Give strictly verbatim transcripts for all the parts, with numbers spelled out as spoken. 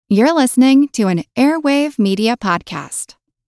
You're listening to an Airwave Media Podcast.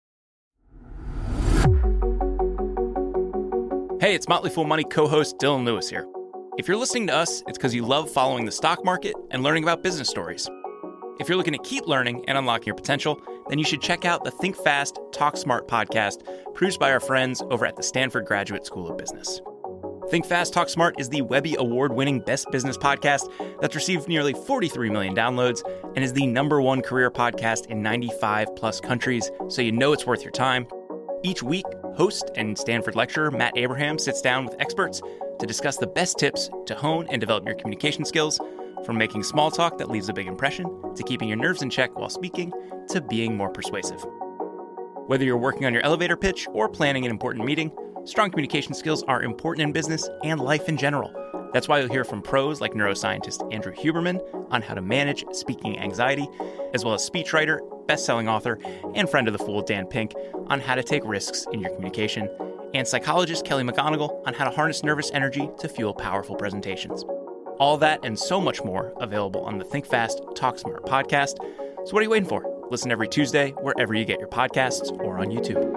Hey, it's Motley Fool Money co-host Dylan Lewis here. If you're listening to us, it's because you love following the stock market and learning about business stories. If you're looking to keep learning and unlocking your potential, then you should check out the Think Fast, Talk Smart podcast produced by our friends over at the Stanford Graduate School of Business. Think Fast, Talk Smart is the Webby Award-winning best business podcast that's received nearly forty-three million downloads and is the number one career podcast in ninety-five plus countries, so you know it's worth your time. Each week, host and Stanford lecturer Matt Abraham sits down with experts to discuss the best tips to hone and develop your communication skills, from making small talk that leaves a big impression, to keeping your nerves in check while speaking, to being more persuasive. Whether you're working on your elevator pitch or planning an important meeting, strong communication skills are important in business and life in general. That's why you'll hear from pros like neuroscientist Andrew Huberman on how to manage speaking anxiety, as well as speechwriter, best-selling author, and friend of the Fool Dan Pink on how to take risks in your communication, and psychologist Kelly McGonigal on how to harness nervous energy to fuel powerful presentations. All that and so much more available on the Think Fast, Talk Smart podcast. So what are you waiting for? Listen every Tuesday wherever you get your podcasts or on YouTube.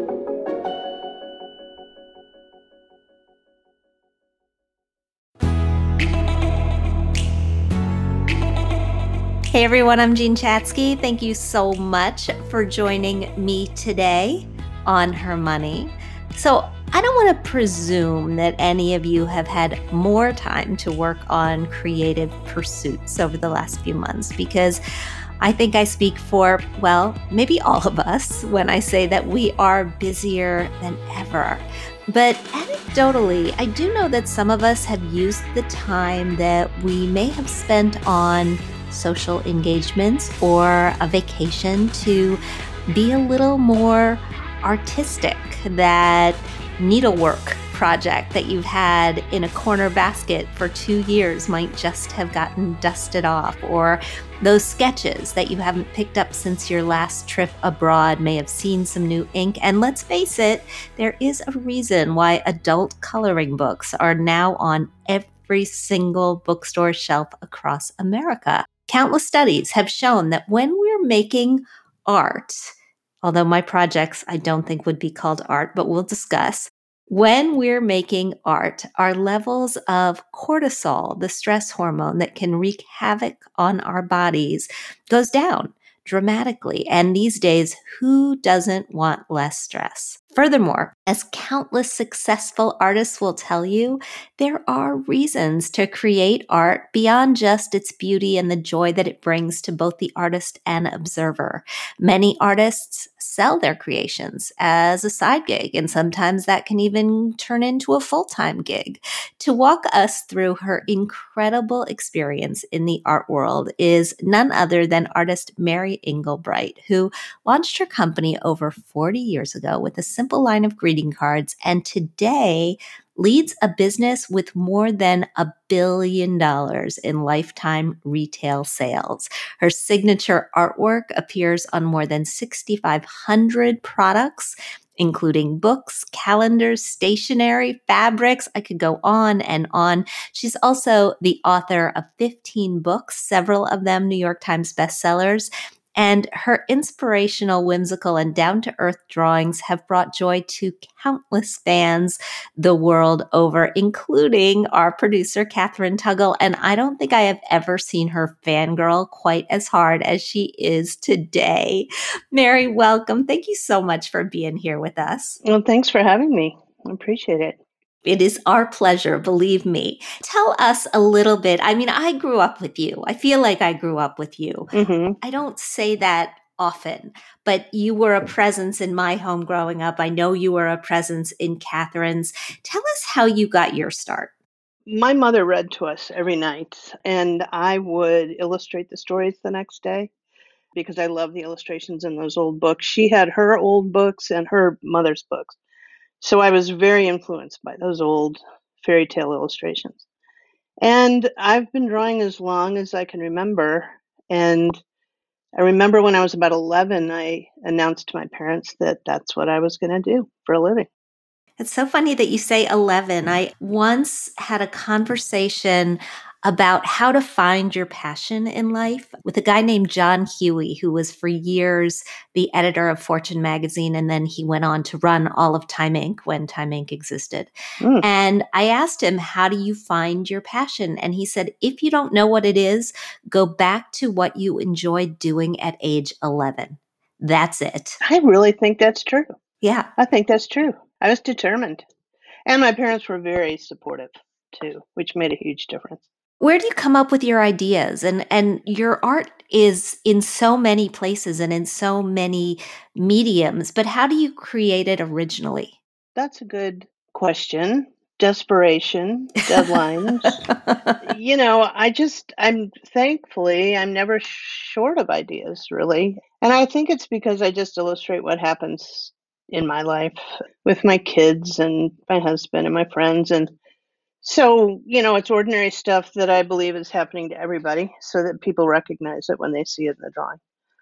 Hey everyone, I'm Jean Chatzky. Thank you so much for joining me today on Her Money. So I don't want to presume that any of you have had more time to work on creative pursuits over the last few months, because I think I speak for, well, maybe all of us when I say that we are busier than ever. But anecdotally, I do know that some of us have used the time that we may have spent on social engagements or a vacation to be a little more artistic. That needlework project that you've had in a corner basket for two years might just have gotten dusted off, or those sketches that you haven't picked up since your last trip abroad may have seen some new ink. And let's face it, there is a reason why adult coloring books are now on every single bookstore shelf across America. Countless studies have shown that when we're making art, although my projects I don't think would be called art, but we'll discuss, when we're making art, our levels of cortisol, the stress hormone that can wreak havoc on our bodies, goes down dramatically. And these days, who doesn't want less stress? Furthermore, as countless successful artists will tell you, there are reasons to create art beyond just its beauty and the joy that it brings to both the artist and observer. Many artists sell their creations as a side gig, and sometimes that can even turn into a full-time gig. To walk us through her incredible experience in the art world is none other than artist Mary Engelbreit, who launched her company over forty years ago with a simple line of greeting cards, and today leads a business with more than a billion dollars in lifetime retail sales. Her signature artwork appears on more than six thousand five hundred products, including books, calendars, stationery, fabrics. I could go on and on. She's also the author of fifteen books, several of them New York Times bestsellers. And her inspirational, whimsical, and down-to-earth drawings have brought joy to countless fans the world over, including our producer, Katherine Tuggle. And I don't think I have ever seen her fangirl quite as hard as she is today. Mary, welcome. Thank you so much for being here with us. Well, thanks for having me. I appreciate it. It is our pleasure, believe me. Tell us a little bit. I mean, I grew up with you. I feel like I grew up with you. Mm-hmm. I don't say that often, but you were a presence in my home growing up. I know you were a presence in Catherine's. Tell us how you got your start. My mother read to us every night, and I would illustrate the stories the next day because I love the illustrations in those old books. She had her old books and her mother's books. So I was very influenced by those old fairy tale illustrations. And I've been drawing as long as I can remember. And I remember when I was about eleven, I announced to my parents that that's what I was going to do for a living. It's so funny that you say eleven. I once had a conversation about how to find your passion in life with a guy named John Huey, who was for years the editor of Fortune magazine. And then he went on to run all of Time Incorporated when Time Incorporated existed. Mm. And I asked him, how do you find your passion? And he said, if you don't know what it is, go back to what you enjoyed doing at age eleven. That's it. I really think that's true. Yeah. I think that's true. I was determined. And my parents were very supportive too, which made a huge difference. Where do you come up with your ideas? And and your art is in so many places and in so many mediums, but how do you create it originally? That's a good question. Desperation, deadlines. You know, I just, I'm thankfully, I'm never short of ideas, really. And I think it's because I just illustrate what happens in my life with my kids and my husband and my friends. And so, you know, it's ordinary stuff that I believe is happening to everybody so that people recognize it when they see it in the drawing.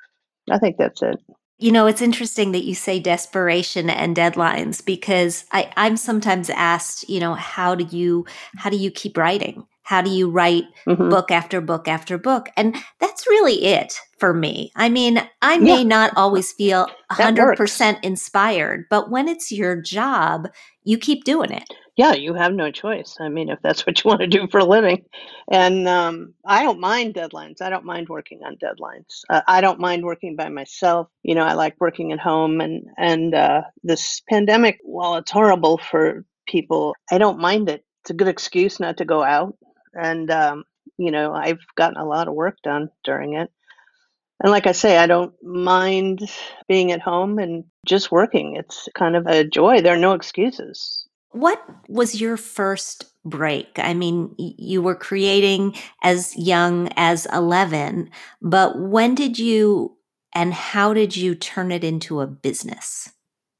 I think that's it. You know, it's interesting that you say desperation and deadlines because I, I'm sometimes asked, you know, how do you how do you keep writing? How do you write Mhm. book after book after book? And that's really it for me. I mean, I may Yeah. not always feel one hundred works. percent inspired, but when it's your job, you keep doing it. Yeah, you have no choice. I mean, if that's what you want to do for a living. And um, I don't mind deadlines. I don't mind working on deadlines. Uh, I don't mind working by myself. You know, I like working at home. And and uh, this pandemic, while it's horrible for people, I don't mind it. It's a good excuse not to go out. And um, you know, I've gotten a lot of work done during it. And like I say, I don't mind being at home and just working. It's kind of a joy. There are no excuses. What was your first break? I mean, y- you were creating as young as eleven, but when did you and how did you turn it into a business?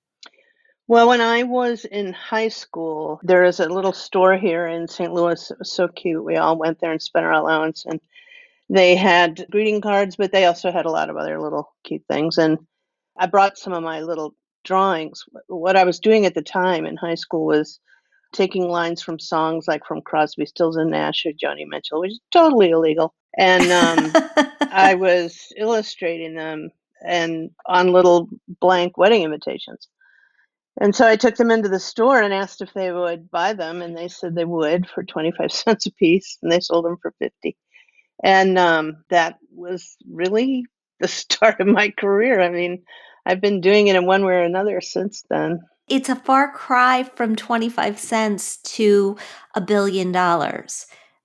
Well, when I was in high school, there is a little store here in Saint Louis. It was so cute. We all went there and spent our allowance, and they had greeting cards, but they also had a lot of other little cute things. And I brought some of my little drawings. What I was doing at the time in high school was taking lines from songs like from Crosby, Stills and Nash or Joni Mitchell, which is totally illegal. And um, I was illustrating them and on little blank wedding invitations. And so I took them into the store and asked if they would buy them, and they said they would for twenty-five cents a piece, and they sold them for fifty. And um, that was really the start of my career. I mean, I've been doing it in one way or another since then. It's a far cry from twenty-five cents to a billion dollars.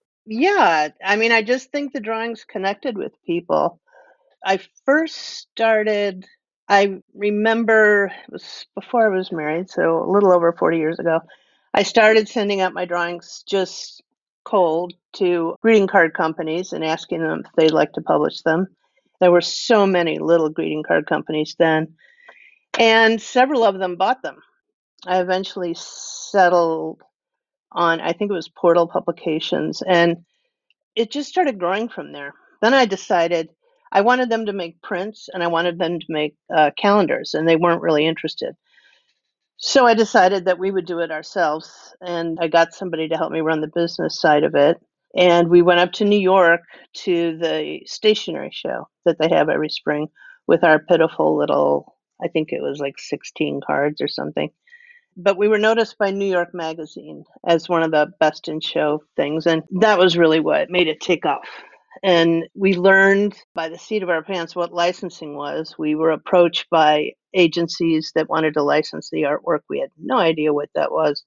Yeah, I mean, I just think the drawings connected with people. I first started, I remember it was before I was married, so a little over forty years ago. I started sending out my drawings just cold to greeting card companies and asking them if they'd like to publish them. There were so many little greeting card companies then, and several of them bought them. I eventually settled on, I think it was Portal Publications, and it just started growing from there. Then I decided I wanted them to make prints and I wanted them to make uh, calendars, and they weren't really interested. So I decided that we would do it ourselves, and I got somebody to help me run the business side of it. And we went up to New York to the stationery show that they have every spring with our pitiful little, I think it was like sixteen cards or something. But we were noticed by New York Magazine as one of the best in show things. And that was really what made it take off. And we learned by the seat of our pants what licensing was. We were approached by agencies that wanted to license the artwork. We had no idea what that was.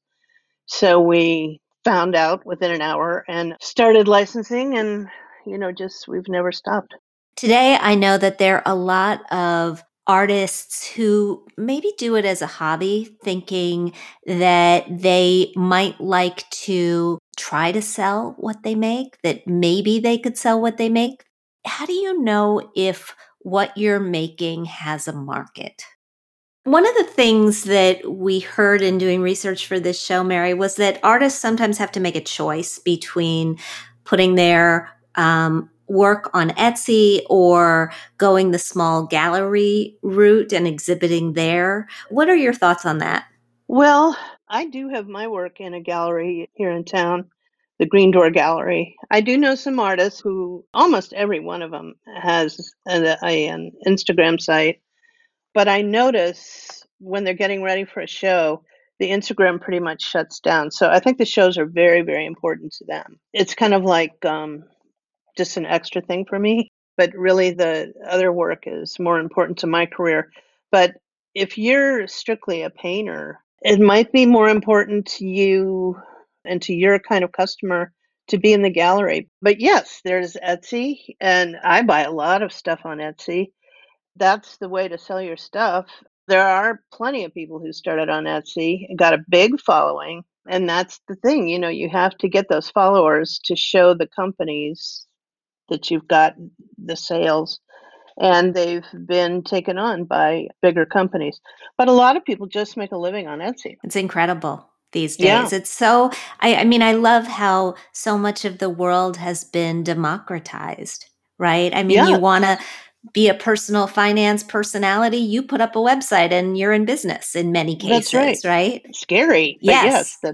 So we found out within an hour and started licensing. And, you know, just we've never stopped. Today, I know that there are a lot of artists who maybe do it as a hobby, thinking that they might like to try to sell what they make, that maybe they could sell what they make. How do you know if what you're making has a market? One of the things that we heard in doing research for this show, Mary, was that artists sometimes have to make a choice between putting their um, work on Etsy or going the small gallery route and exhibiting there. What are your thoughts on that? Well, I do have my work in a gallery here in town the Green Door Gallery. I do know some artists who, almost every one of them has a, a, an Instagram site, but I notice when they're getting ready for a show, the Instagram pretty much shuts down. So I think the shows are very, very important to them. It's kind of like um, just an extra thing for me, but really the other work is more important to my career. But if you're strictly a painter, it might be more important to you and to your kind of customer to be in the gallery. But yes, there's Etsy, and I buy a lot of stuff on Etsy. That's the way to sell your stuff. There are plenty of people who started on Etsy and got a big following. And that's the thing, you know, you have to get those followers to show the companies that you've got the sales, and they've been taken on by bigger companies. But a lot of people just make a living on Etsy. It's incredible these Yeah. days. It's so, I, I mean, I love how so much of the world has been democratized, right? I mean, Yeah. you want to be a personal finance personality, you put up a website and you're in business in many cases, That's right. right? Scary, but yes, Yes.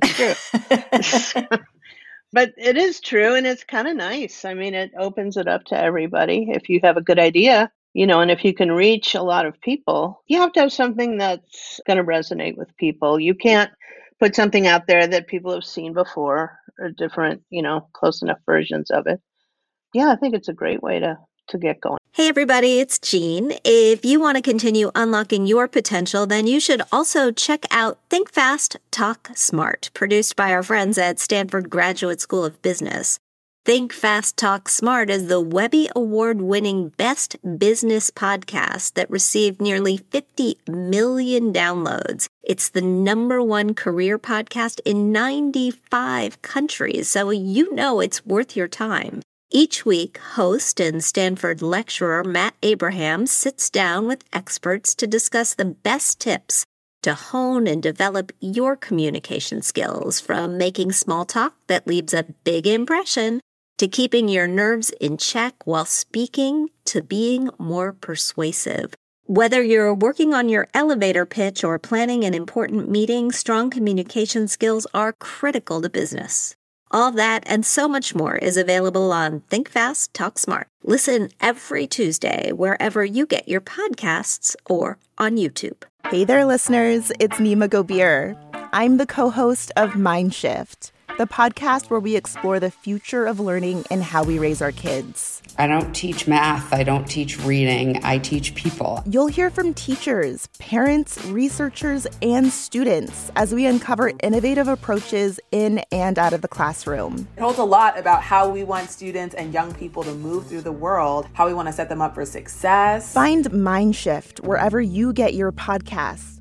that's true. But it is true, and it's kind of nice. I mean, it opens it up to everybody if you have a good idea, you know, and if you can reach a lot of people. You have to have something that's going to resonate with people. You can't put something out there that people have seen before or different, you know, close enough versions of it. Yeah, I think it's a great way to to get going. Hey everybody, it's Jean. If you want to continue unlocking your potential, then you should also check out Think Fast, Talk Smart, produced by our friends at Stanford Graduate School of Business. Think Fast, Talk Smart is the Webby Award-winning Best Business podcast that received nearly fifty million downloads. It's the number one career podcast in ninety-five countries, so you know it's worth your time. Each week, host and Stanford lecturer Matt Abraham sits down with experts to discuss the best tips to hone and develop your communication skills, from making small talk that leaves a big impression to keeping your nerves in check while speaking to being more persuasive. Whether you're working on your elevator pitch or planning an important meeting, strong communication skills are critical to business. All that and so much more is available on Think Fast, Talk Smart. Listen every Tuesday wherever you get your podcasts or on YouTube. Hey there, listeners. It's Nima Gobir. I'm the co-host of Mindshift, the podcast where we explore the future of learning and how we raise our kids. I don't teach math. I don't teach reading. I teach people. You'll hear from teachers, parents, researchers, and students as we uncover innovative approaches in and out of the classroom. It holds a lot about how we want students and young people to move through the world, how we want to set them up for success. Find Mindshift wherever you get your podcasts.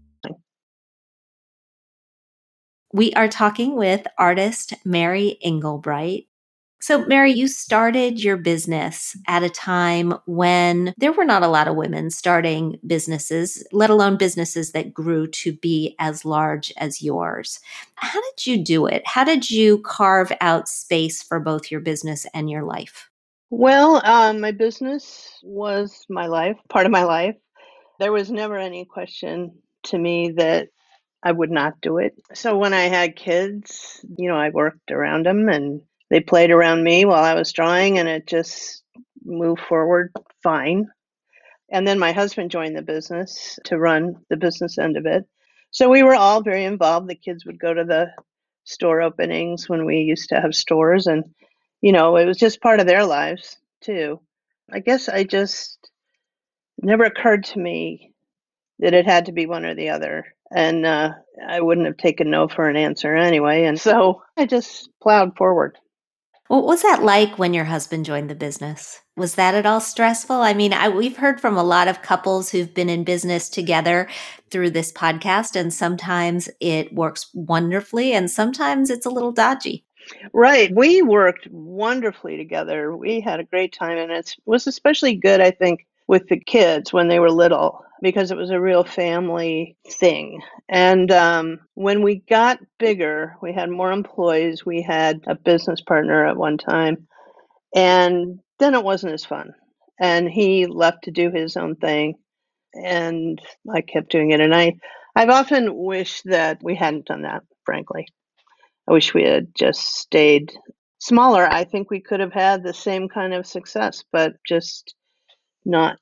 We are talking with artist Mary Engelbreit. So, Mary, you started your business at a time when there were not a lot of women starting businesses, let alone businesses that grew to be as large as yours. How did you do it? How did you carve out space for both your business and your life? Well, um, my business was my life, part of my life. There was never any question to me that I would not do it. So when I had kids, you know, I worked around them and they played around me while I was drawing, and it just moved forward fine. And then my husband joined the business to run the business end of it. So we were all very involved. The kids would go to the store openings when we used to have stores, and, you know, it was just part of their lives too. I guess I just, it never occurred to me that it had to be one or the other. And uh, I wouldn't have taken no for an answer anyway. And so I just plowed forward. What was that like when your husband joined the business? Was that at all stressful? I mean, I, we've heard from a lot of couples who've been in business together through this podcast, and sometimes it works wonderfully, and sometimes it's a little dodgy. Right. We worked wonderfully together. We had a great time, and it was especially good, I think, with the kids when they were little, because it was a real family thing. And um, when we got bigger, we had more employees. We had a business partner at one time, and then it wasn't as fun. And he left to do his own thing, and I kept doing it. And I, I've often wished that we hadn't done that, frankly. I wish we had just stayed smaller. I think we could have had the same kind of success, but just not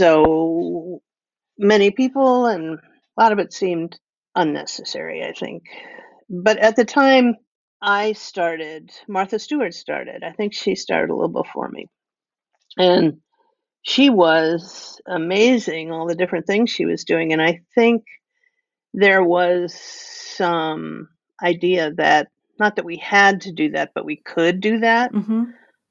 so many people, and a lot of it seemed unnecessary, I think. But at the time I started, Martha Stewart started. I think she started a little before me. And she was amazing, all the different things she was doing. And I think there was some idea that, not that we had to do that, but we could do that. Mm-hmm.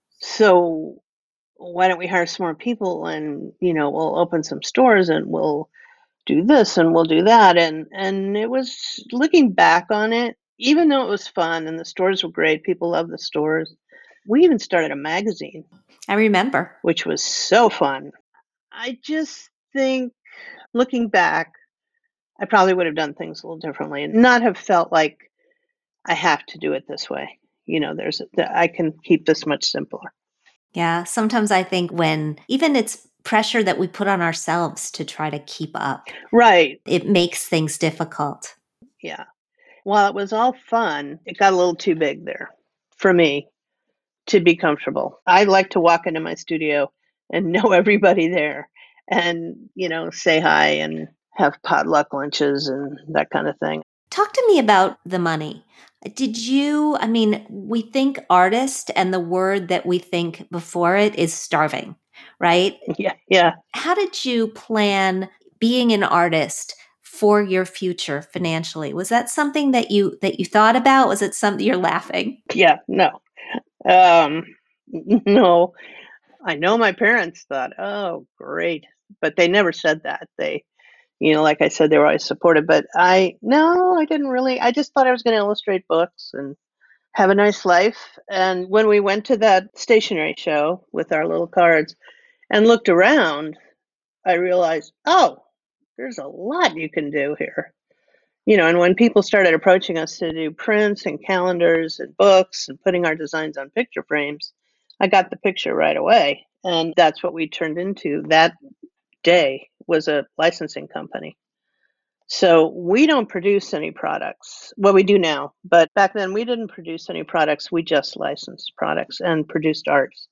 So why don't we hire some more people, and, you know, we'll open some stores and we'll do this and we'll do that. And, and it was, looking back on it, even though it was fun and the stores were great, people loved the stores. We even started a magazine, I remember. which was so fun. I just think, looking back, I probably would have done things a little differently and not have felt like I have to do it this way. You know, there's, I can keep this much simpler. Yeah. Sometimes I think when even it's pressure that we put on ourselves to try to keep up, Right. it makes things difficult. Yeah. While it was all fun, it got a little too big there for me to be comfortable. I like to walk into my studio and know everybody there and, you know, say hi and have potluck lunches and that kind of thing. Talk to me about the money. Did you, I mean, we think artist, and the word that we think before it is starving, right? Yeah, yeah. How did you plan being an artist for your future financially? Was that something that you that you thought about? Was it something, you're laughing? Yeah, no. Um, no. I know my parents thought, oh, great. But they never said that. They, you know, like I said, they were always supportive. But I, no, I didn't really. I just thought I was going to illustrate books and have a nice life. And when we went to that stationery show with our little cards and looked around, I realized, oh, there's a lot you can do here. You know, and when people started approaching us to do prints and calendars and books and putting our designs on picture frames, I got the picture right away. And that's what we turned into. That day was a licensing company. So we don't produce any products. Well, we do now, but back then we didn't produce any products. We just licensed products and produced arts.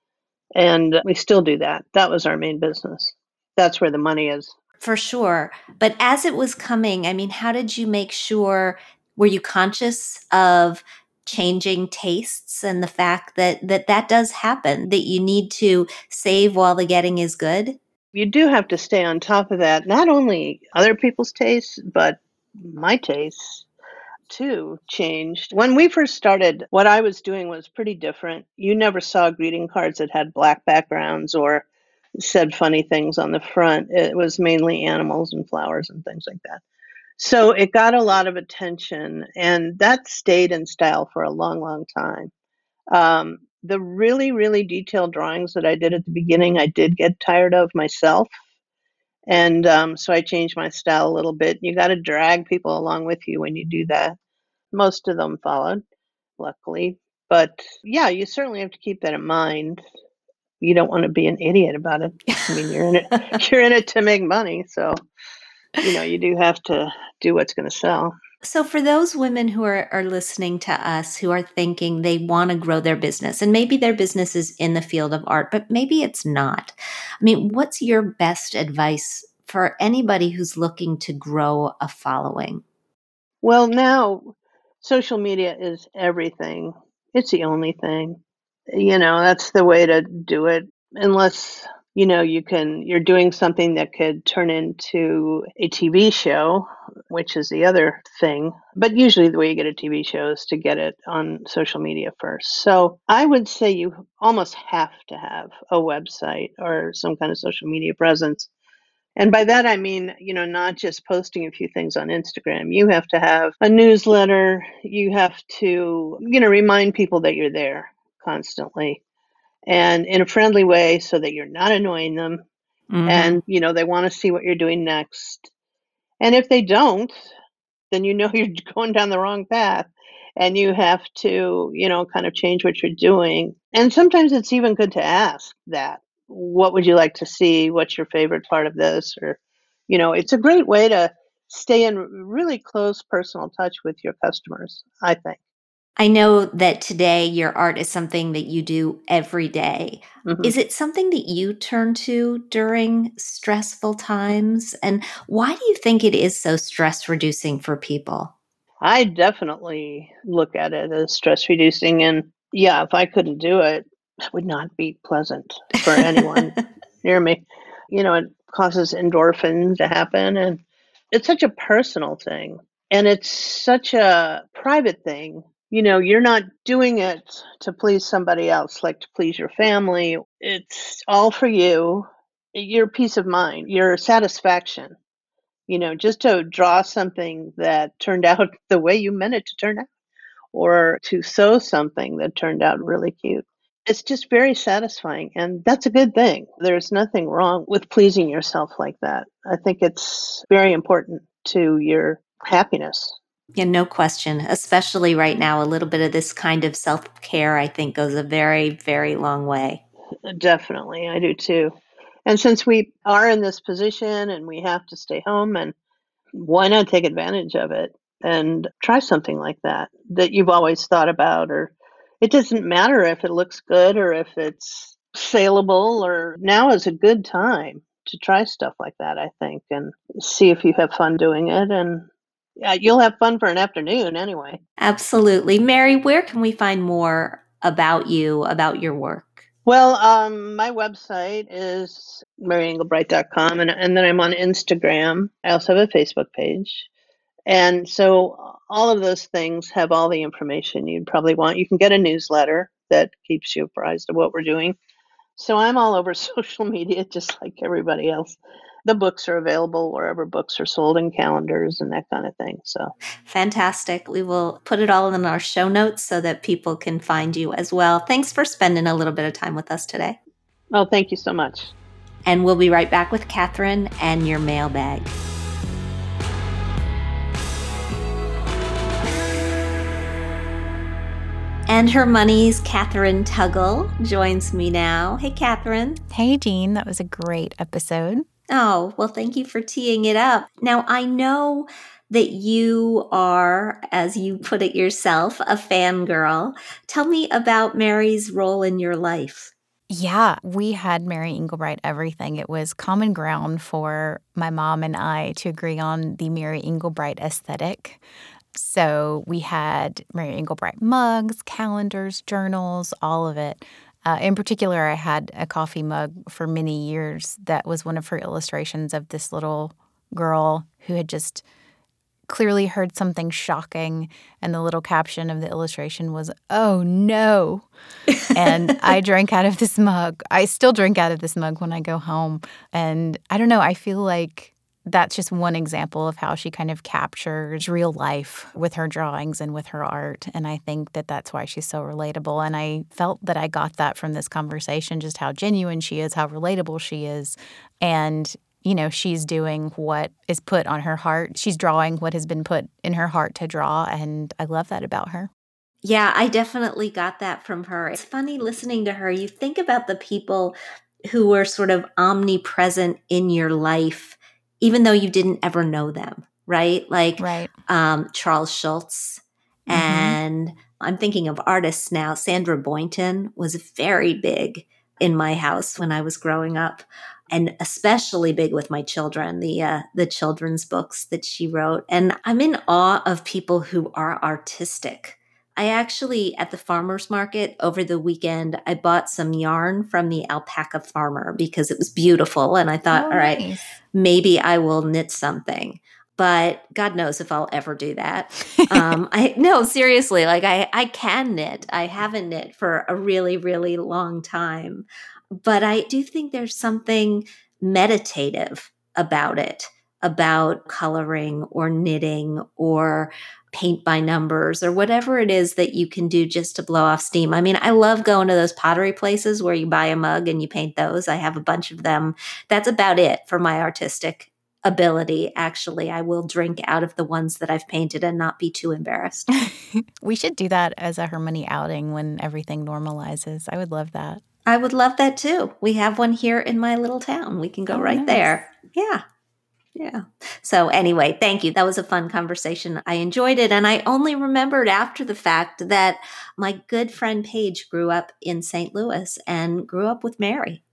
And we still do that. That was our main business. That's where the money is. For sure. But as it was coming, I mean, how did you make sure, were you conscious of changing tastes and the fact that that, that does happen, that you need to save while the getting is good? You do have to stay on top of that. Not only other people's tastes, but my tastes too changed. When we first started, what I was doing was pretty different. You never saw greeting cards that had black backgrounds or said funny things on the front. It was mainly animals and flowers and things like that. So it got a lot of attention, and that stayed in style for a long, long time. Um, the really, really detailed drawings that I did at the beginning, I did get tired of myself. And um, so I changed my style a little bit. You got to drag people along with you when you do that. Most of them followed, luckily. But yeah, you certainly have to keep that in mind. You don't want to be an idiot about it. I mean, you're in it, you're in it to make money. So, you know, you do have to do what's going to sell. So for those women who are, are listening to us, who are thinking they want to grow their business, and maybe their business is in the field of art, but maybe it's not. I mean, what's your best advice for anybody who's looking to grow a following? Well, now social media is everything. It's the only thing. You know, that's the way to do it. Unless, you know, you can, you're doing something that could turn into a T V show, which is the other thing. But usually the way you get a T V show is to get it on social media first. So I would say you almost have to have a website or some kind of social media presence. And by that, I mean, you know, not just posting a few things on Instagram. You have to have a newsletter. You have to, you know, remind people that you're there constantly and in a friendly way so that you're not annoying them. Mm-hmm. And, you know, they want to see what you're doing next. And if they don't, then you know you're going down the wrong path and you have to, you know, kind of change what you're doing. And sometimes it's even good to ask that. What would you like to see? What's your favorite part of this? Or, you know, it's a great way to stay in really close personal touch with your customers, I think. I know that today your art is something that you do every day. Mhm. Is it something that you turn to during stressful times? And why do you think it is so stress reducing for people? I definitely look at it as stress reducing. And yeah, if I couldn't do it, it would not be pleasant for anyone near me. You know, it causes endorphins to happen. And it's such a personal thing. And it's such a private thing. You know, you're not doing it to please somebody else, like to please your family. It's all for you, your peace of mind, your satisfaction. You know, just to draw something that turned out the way you meant it to turn out, or to sew something that turned out really cute. It's just very satisfying, and that's a good thing. There's nothing wrong with pleasing yourself like that. I think it's very important to your happiness. Yeah, no question. Especially right now, a little bit of this kind of self care, I think, goes a very, very long way. Definitely, I do too. And since we are in this position and we have to stay home, and why not take advantage of it and try something like that that you've always thought about? Or it doesn't matter if it looks good or if it's saleable, or now is a good time to try stuff like that, I think, and see if you have fun doing it. And yeah, you'll have fun for an afternoon anyway. Absolutely. Mary, where can we find more about you, about your work? Well, um, my website is mary engelbreit dot com, and, and then I'm on Instagram. I also have a Facebook page. And so all of those things have all the information you'd probably want. You can get a newsletter that keeps you apprised of what we're doing. So I'm all over social media, just like everybody else. The books are available wherever books are sold, and calendars and that kind of thing. So Fantastic. We will put it all in our show notes so that people can find you as well. Thanks for spending a little bit of time with us today. Oh, thank you so much. And we'll be right back with Catherine and your mailbag. And Her Money's Catherine Tuggle joins me now. Hey, Catherine. Hey, Jean. That was a great episode. Oh, well, thank you for teeing it up. Now, I know that you are, as you put it yourself, a fangirl. Tell me about Mary's role in your life. Yeah, we had Mary Engelbreit everything. It was common ground for my mom and I to agree on the Mary Engelbreit aesthetic. So we had Mary Engelbreit mugs, calendars, journals, all of it. Uh, in particular, I had a coffee mug for many years that was one of her illustrations of this little girl who had just clearly heard something shocking, and the little caption of the illustration was, "Oh, no." And I drank out of this mug. I still drink out of this mug when I go home. And I don't know, I feel like that's just one example of how she kind of captures real life with her drawings and with her art. And I think that that's why she's so relatable. And I felt that I got that from this conversation, just how genuine she is, how relatable she is. And, you know, she's doing what is put on her heart. She's drawing what has been put in her heart to draw. And I love that about her. Yeah, I definitely got that from her. It's funny listening to her. You think about the people who were sort of omnipresent in your life, even though you didn't ever know them, right? Like right. Um, Charles Schulz. Mm-hmm. And I'm thinking of artists now. Sandra Boynton was very big in my house when I was growing up, and especially big with my children, the uh, the children's books that she wrote. And I'm in awe of people who are artistic. I actually, at the farmer's market over the weekend, I bought some yarn from the alpaca farmer because it was beautiful. And I thought, oh, all right, nice. Maybe I will knit something. But God knows if I'll ever do that. um, I no, seriously, like I, I can knit. I haven't knit for a really, really long time. But I do think there's something meditative about it, about coloring or knitting or paint by numbers or whatever it is that you can do just to blow off steam. I mean, I love going to those pottery places where you buy a mug and you paint those. I have a bunch of them. That's about it for my artistic ability. Actually, I will drink out of the ones that I've painted and not be too embarrassed. We should do that as a Her Money outing when everything normalizes. I would love that. I would love that too. We have one here in my little town. We can go oh, right nice. there. Yeah. Yeah. So anyway, thank you. That was a fun conversation. I enjoyed it. And I only remembered after the fact that my good friend Paige grew up in Saint Louis and grew up with Mary.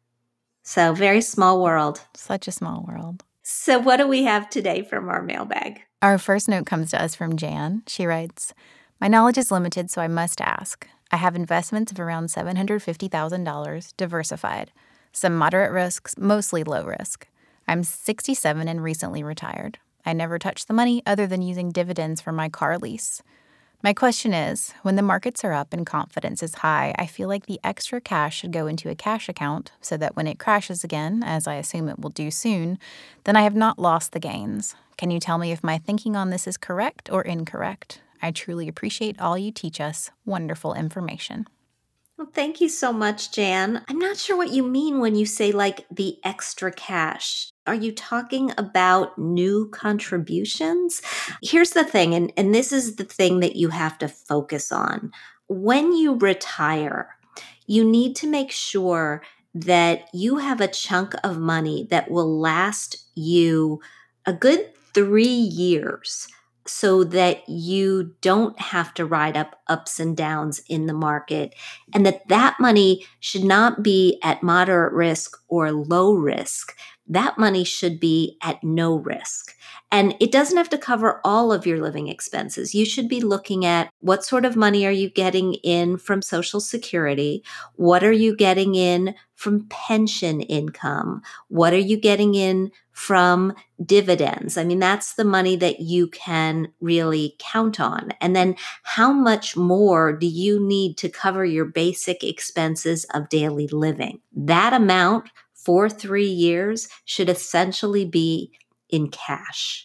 So very small world. Such a small world. So what do we have today from our mailbag? Our first note comes to us from Jan. She writes, "My knowledge is limited, so I must ask. I have investments of around seven hundred fifty thousand dollars, diversified. Some moderate risks, mostly low risk. I'm sixty-seven and recently retired. I never touch the money other than using dividends for my car lease. My question is, when the markets are up and confidence is high, I feel like the extra cash should go into a cash account so that when it crashes again, as I assume it will do soon, then I have not lost the gains. Can you tell me if my thinking on this is correct or incorrect? I truly appreciate all you teach us. Wonderful information." Well, thank you so much, Jan. I'm not sure what you mean when you say like the extra cash. Are you talking about new contributions? Here's the thing, and, and this is the thing that you have to focus on. When you retire, you need to make sure that you have a chunk of money that will last you a good three years. So that you don't have to ride up ups and downs in the market, and that that money should not be at moderate risk or low risk. That money should be at no risk. And it doesn't have to cover all of your living expenses. You should be looking at what sort of money are you getting in from Social Security? What are you getting in from pension income? What are you getting in from dividends? I mean, that's the money that you can really count on. And then how much more do you need to cover your basic expenses of daily living? That amount for three years should essentially be in cash.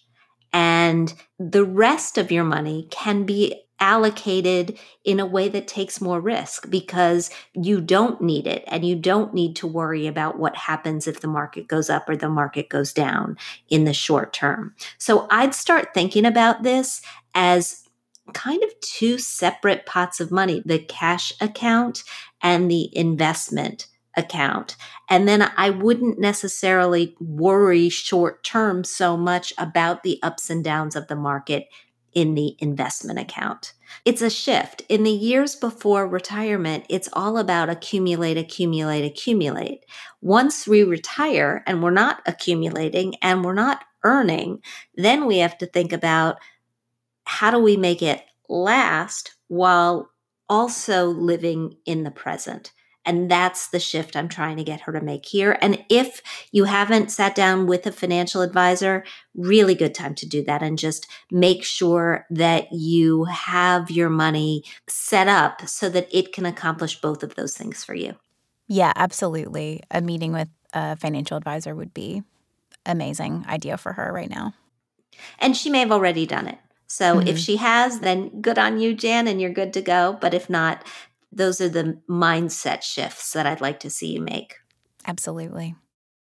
And the rest of your money can be allocated in a way that takes more risk because you don't need it and you don't need to worry about what happens if the market goes up or the market goes down in the short term. So I'd start thinking about this as kind of two separate pots of money, the cash account and the investment account. And then I wouldn't necessarily worry short term so much about the ups and downs of the market in the investment account. It's a shift. In the years before retirement, it's all about accumulate, accumulate, accumulate. Once we retire and we're not accumulating and we're not earning, then we have to think about how do we make it last while also living in the present. And that's the shift I'm trying to get her to make here. And if you haven't sat down with a financial advisor, really good time to do that and just make sure that you have your money set up so that it can accomplish both of those things for you. Yeah, absolutely. A meeting with a financial advisor would be amazing idea for her right now. And she may have already done it. So Mm-hmm. if she has, then good on you, Jan, and you're good to go. But if not, those are the mindset shifts that I'd like to see you make. Absolutely.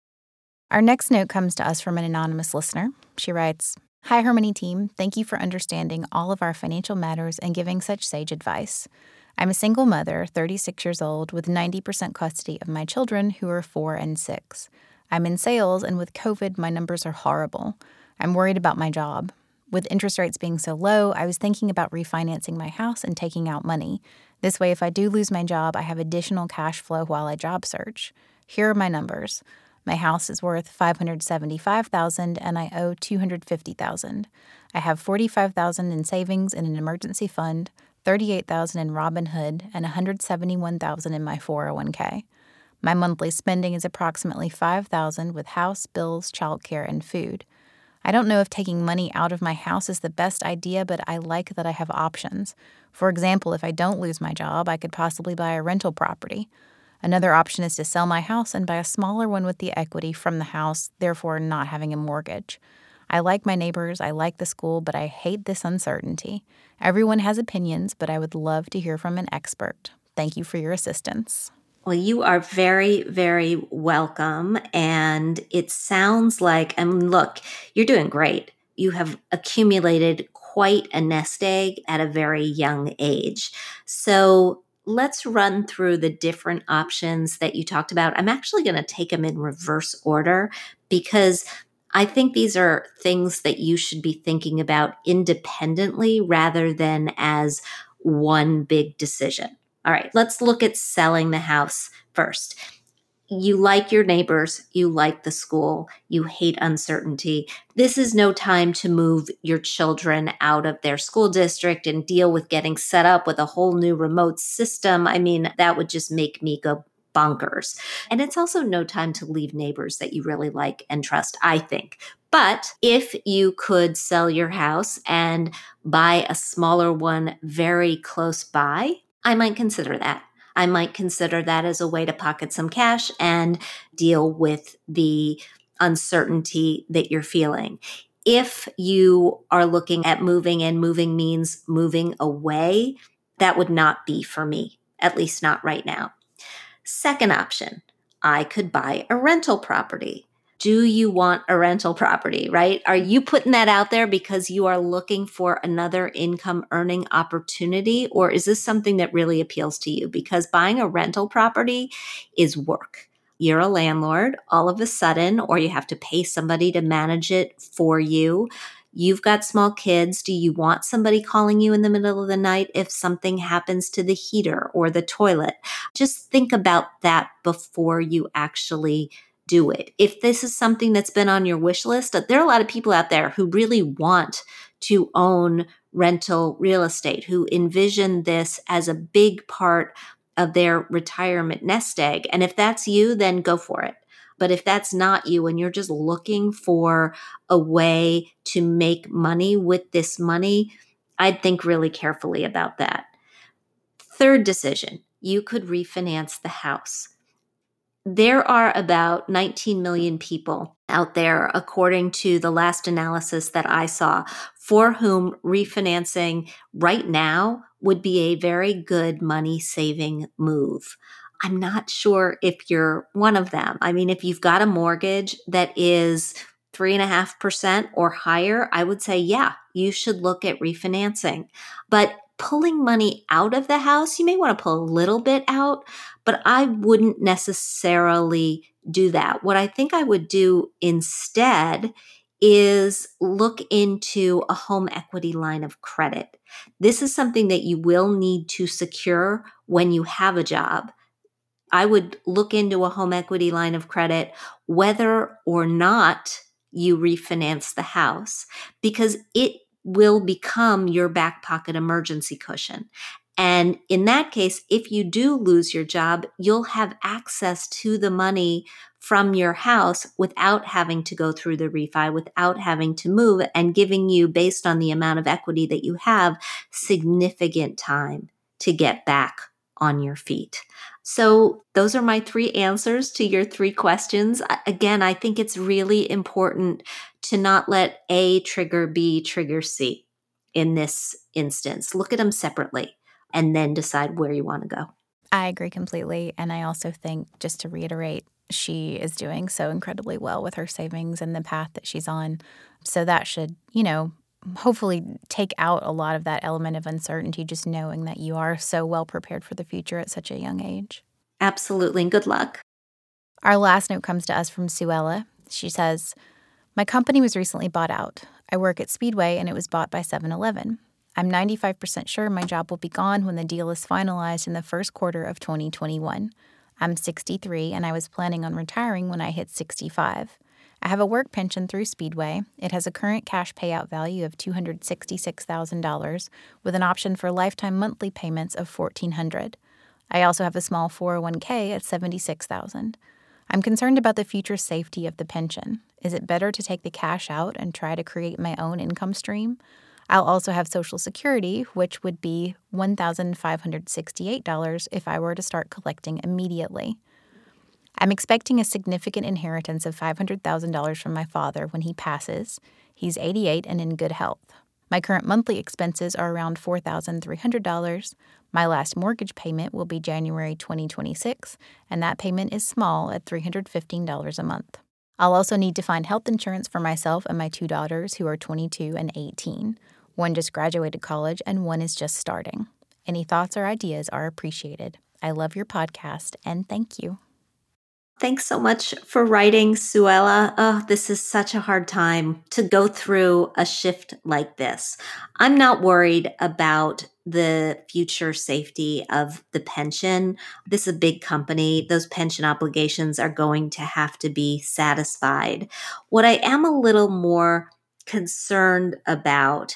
Our next note comes to us from an anonymous listener. She writes, "Hi, Harmony team. Thank you for understanding all of our financial matters and giving such sage advice. I'm a single mother, thirty-six years old, with ninety percent custody of my children who are four and six. I'm in sales, and with COVID, my numbers are horrible. I'm worried about my job. With interest rates being so low, I was thinking about refinancing my house and taking out money. This way, if I do lose my job, I have additional cash flow while I job search. Here are my numbers. My house is worth five hundred seventy-five thousand dollars and I owe two hundred fifty thousand dollars. I have forty-five thousand dollars in savings in an emergency fund, thirty-eight thousand dollars in Robinhood, and one hundred seventy-one thousand dollars in my four oh one k. My monthly spending is approximately five thousand dollars with house, bills, childcare, and food. I don't know if taking money out of my house is the best idea, but I like that I have options. For example, if I don't lose my job, I could possibly buy a rental property. Another option is to sell my house and buy a smaller one with the equity from the house, therefore not having a mortgage. I like my neighbors, I like the school, but I hate this uncertainty. Everyone has opinions, but I would love to hear from an expert. Thank you for your assistance." Well, you are very, very welcome. And it sounds like, I mean, look, you're doing great. You have accumulated quite a nest egg at a very young age. So let's run through the different options that you talked about. I'm actually going to take them in reverse order because I think these are things that you should be thinking about independently rather than as one big decision. All right, let's look at selling the house first. You like your neighbors, you like the school, you hate uncertainty. This is no time to move your children out of their school district and deal with getting set up with a whole new remote system. I mean, that would just make me go bonkers. And it's also no time to leave neighbors that you really like and trust, I think. But if you could sell your house and buy a smaller one very close by, I might consider that. I might consider that as a way to pocket some cash and deal with the uncertainty that you're feeling. If you are looking at moving and moving means moving away, that would not be for me, at least not right now. Second option, I could buy a rental property. Do you want a rental property, right? Are you putting that out there because you are looking for another income earning opportunity? Or is this something that really appeals to you? Because buying a rental property is work. You're a landlord all of a sudden, or you have to pay somebody to manage it for you. You've got small kids. Do you want somebody calling you in the middle of the night if something happens to the heater or the toilet? Just think about that before you actually do it. If this is something that's been on your wish list, there are a lot of people out there who really want to own rental real estate, who envision this as a big part of their retirement nest egg. And if that's you, then go for it. But if that's not you and you're just looking for a way to make money with this money, I'd think really carefully about that. Third decision, you could refinance the house. There are about nineteen million people out there, according to the last analysis that I saw, for whom refinancing right now would be a very good money-saving move. I'm not sure if you're one of them. I mean, if you've got a mortgage that is three and a half percent or higher, I would say, yeah, you should look at refinancing. But pulling money out of the house, you may want to pull a little bit out, but I wouldn't necessarily do that. What I think I would do instead is look into a home equity line of credit. This is something that you will need to secure when you have a job. I would look into a home equity line of credit whether or not you refinance the house, because it will become your back pocket emergency cushion. And in that case, if you do lose your job, you'll have access to the money from your house without having to go through the refi, without having to move, and giving you, based on the amount of equity that you have, significant time to get back on your feet. So those are my three answers to your three questions. Again, I think it's really important to not let A trigger B trigger C in this instance. Look at them separately and then decide where you want to go. I agree completely. And I also think, just to reiterate, she is doing so incredibly well with her savings and the path that she's on. So that should, you know, hopefully take out a lot of that element of uncertainty, just knowing that you are so well prepared for the future at such a young age. Absolutely. And good luck. Our last note comes to us from Suella. She says, my company was recently bought out. I work at Speedway and it was bought by seven eleven. I'm ninety-five percent sure my job will be gone when the deal is finalized in the first quarter of twenty twenty-one. I'm sixty-three and I was planning on retiring when I hit sixty-five. I have a work pension through Speedway. It has a current cash payout value of two hundred sixty-six thousand dollars with an option for lifetime monthly payments of fourteen hundred dollars. I also have a small four oh one k at seventy-six thousand dollars. I'm concerned about the future safety of the pension. Is it better to take the cash out and try to create my own income stream? I'll also have Social Security, which would be one thousand five hundred sixty-eight dollars if I were to start collecting immediately. I'm expecting a significant inheritance of five hundred thousand dollars from my father when he passes. He's eighty-eight and in good health. My current monthly expenses are around four thousand three hundred dollars. My last mortgage payment will be January twenty twenty-six, and that payment is small at three hundred fifteen dollars a month. I'll also need to find health insurance for myself and my two daughters, who are twenty-two and eighteen. One just graduated college and one is just starting. Any thoughts or ideas are appreciated. I love your podcast and thank you. Thanks so much for writing, Suella. Oh, this is such a hard time to go through a shift like this. I'm not worried about the future safety of the pension. This is a big company. Those pension obligations are going to have to be satisfied. What I am a little more concerned about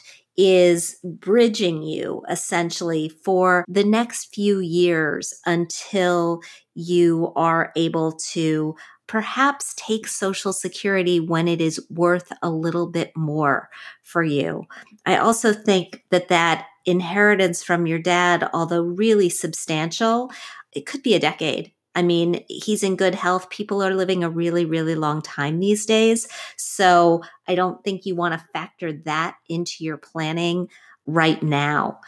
is bridging you essentially for the next few years until you are able to perhaps take Social Security when it is worth a little bit more for you. I also think that that inheritance from your dad, although really substantial, it could be a decade. I mean, he's in good health. People are living a really, really long time these days. So I don't think you want to factor that into your planning right now.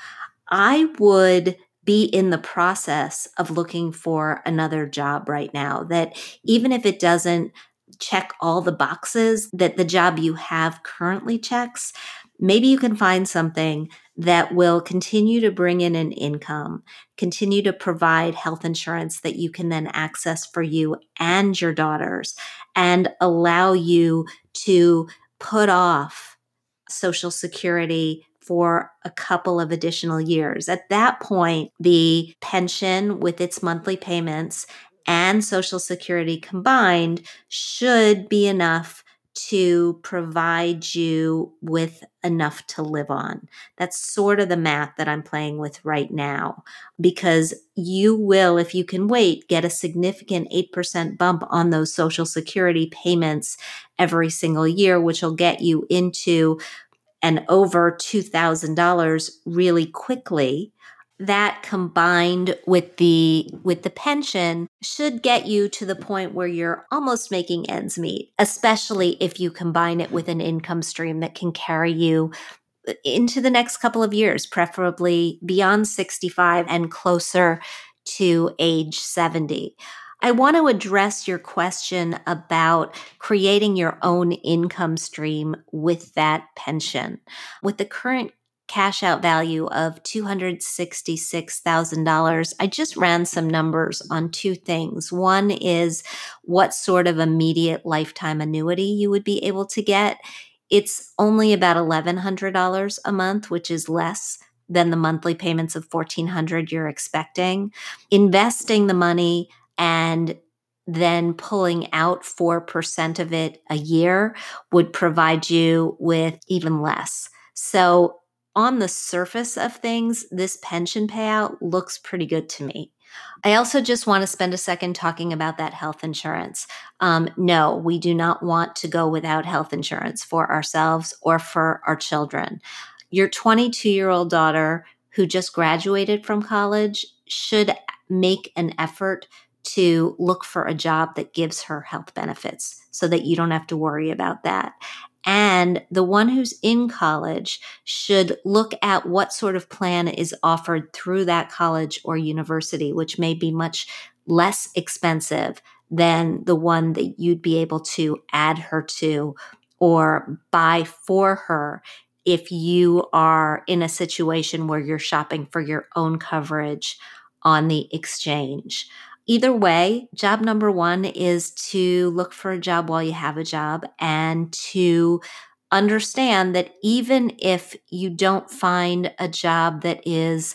I would be in the process of looking for another job right now, that even if it doesn't check all the boxes that the job you have currently checks, maybe you can find something that will continue to bring in an income, continue to provide health insurance that you can then access for you and your daughters, and allow you to put off Social Security for a couple of additional years. At that point, the pension with its monthly payments and Social Security combined should be enough to provide you with enough to live on. That's sort of the math that I'm playing with right now, because you will, if you can wait, get a significant eight percent bump on those Social Security payments every single year, which will get you into and over two thousand dollars really quickly. That combined with the with the pension should get you to the point where you're almost making ends meet, especially if you combine it with an income stream that can carry you into the next couple of years, preferably beyond sixty-five and closer to age seventy. I want to address your question about creating your own income stream with that pension. With the current cash out value of two hundred sixty-six thousand dollars, I just ran some numbers on two things. One is what sort of immediate lifetime annuity you would be able to get. It's only about eleven hundred dollars a month, which is less than the monthly payments of fourteen hundred dollars you're expecting. Investing the money and then pulling out four percent of it a year would provide you with even less. So on the surface of things, this pension payout looks pretty good to me. I also just want to spend a second talking about that health insurance. Um, no, we do not want to go without health insurance for ourselves or for our children. Your twenty-two-year-old daughter who just graduated from college should make an effort to look for a job that gives her health benefits so that you don't have to worry about that. And the one who's in college should look at what sort of plan is offered through that college or university, which may be much less expensive than the one that you'd be able to add her to or buy for her if you are in a situation where you're shopping for your own coverage on the exchange. Either way, job number one is to look for a job while you have a job and to understand that even if you don't find a job that is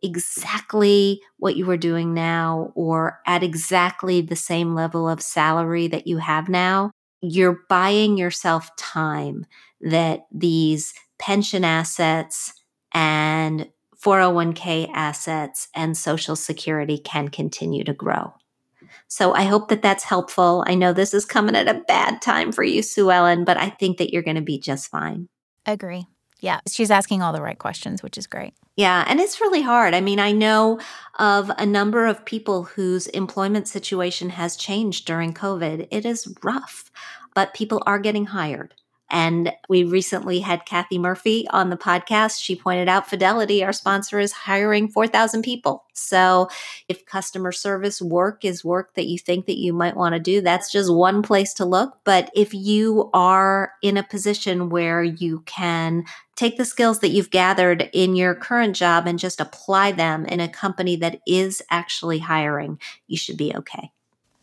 exactly what you are doing now or at exactly the same level of salary that you have now, you're buying yourself time that these pension assets and four oh one k assets and Social Security can continue to grow. So I hope that that's helpful. I know this is coming at a bad time for you, Sue Ellen, but I think that you're going to be just fine. Agree. Yeah, she's asking all the right questions, which is great. Yeah, and it's really hard. I mean, I know of a number of people whose employment situation has changed during COVID. It is rough, but people are getting hired. And we recently had Kathy Murphy on the podcast. She pointed out Fidelity, our sponsor, is hiring four thousand people. So if customer service work is work that you think that you might want to do, that's just one place to look. But if you are in a position where you can take the skills that you've gathered in your current job and just apply them in a company that is actually hiring, you should be okay.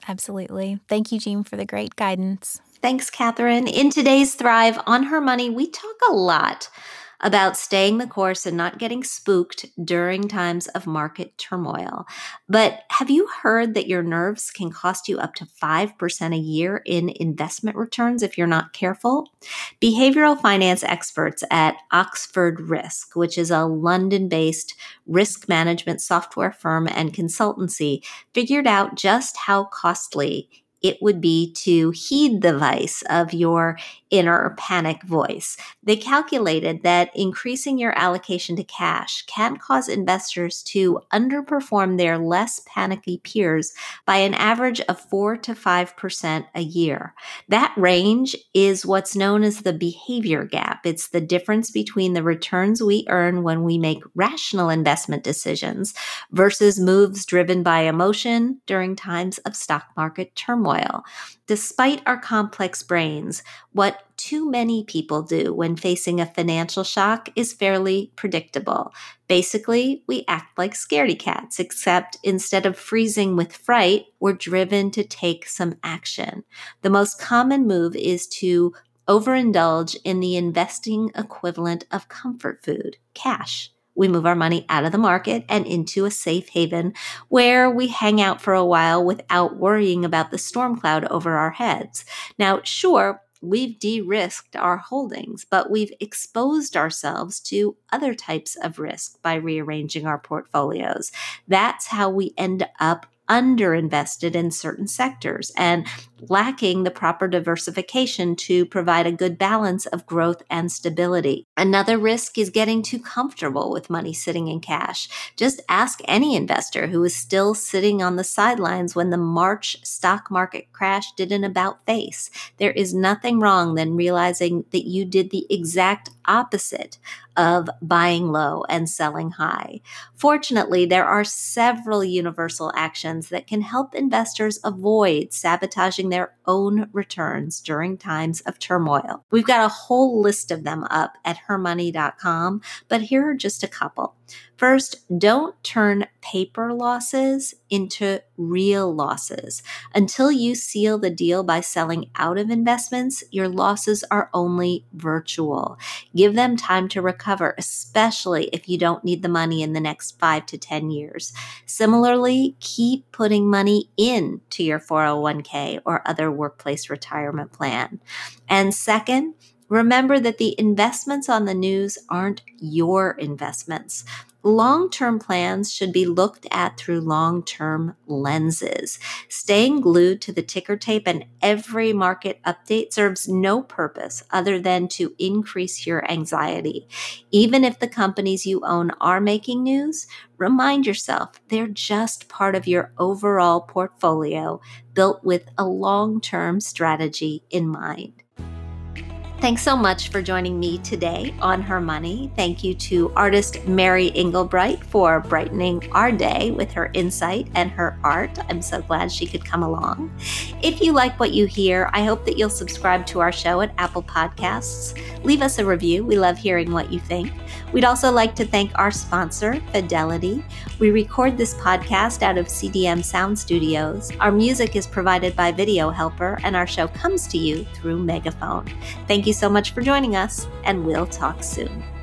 Absolutely. Thank you, Jean, for the great guidance. Thanks, Catherine. In today's Thrive on Her Money, we talk a lot about staying the course and not getting spooked during times of market turmoil. But have you heard that your nerves can cost you up to five percent a year in investment returns if you're not careful? Behavioral finance experts at Oxford Risk, which is a London-based risk management software firm and consultancy, figured out just how costly it would be to heed the vice of your inner panic voice. They calculated that increasing your allocation to cash can cause investors to underperform their less panicky peers by an average of four to five percent a year. That range is what's known as the behavior gap. It's the difference between the returns we earn when we make rational investment decisions versus moves driven by emotion during times of stock market turmoil. Despite our complex brains, what too many people do when facing a financial shock is fairly predictable. Basically, we act like scaredy cats, except instead of freezing with fright, we're driven to take some action. The most common move is to overindulge in the investing equivalent of comfort food, cash. We move our money out of the market and into a safe haven where we hang out for a while without worrying about the storm cloud over our heads. Now, sure, we've de-risked our holdings, but we've exposed ourselves to other types of risk by rearranging our portfolios. That's how we end up underinvested in certain sectors and lacking the proper diversification to provide a good balance of growth and stability. Another risk is getting too comfortable with money sitting in cash. Just ask any investor who is still sitting on the sidelines when the March stock market crash did an about face. There is nothing wrong than realizing that you did the exact opposite of buying low and selling high. Fortunately, there are several universal actions that can help investors avoid sabotaging their own returns during times of turmoil. We've got a whole list of them up at her money dot com, but here are just a couple. First, don't turn paper losses into real losses. Until you seal the deal by selling out of investments, your losses are only virtual. Give them time to recover, especially if you don't need the money in the next five to ten years. Similarly, keep putting money into your four oh one k or other workplace retirement plan. And second, remember that the investments on the news aren't your investments. Long-term plans should be looked at through long-term lenses. Staying glued to the ticker tape and every market update serves no purpose other than to increase your anxiety. Even if the companies you own are making news, remind yourself they're just part of your overall portfolio built with a long-term strategy in mind. Thanks so much for joining me today on Her Money. Thank you to artist Mary Englebright for brightening our day with her insight and her art. I'm so glad she could come along. If you like what you hear, I hope that you'll subscribe to our show at Apple Podcasts. Leave us a review. We love hearing what you think. We'd also like to thank our sponsor, Fidelity. We record this podcast out of C D M Sound Studios. Our music is provided by Video Helper, and our show comes to you through Megaphone. Thank you so much for joining us, and we'll talk soon.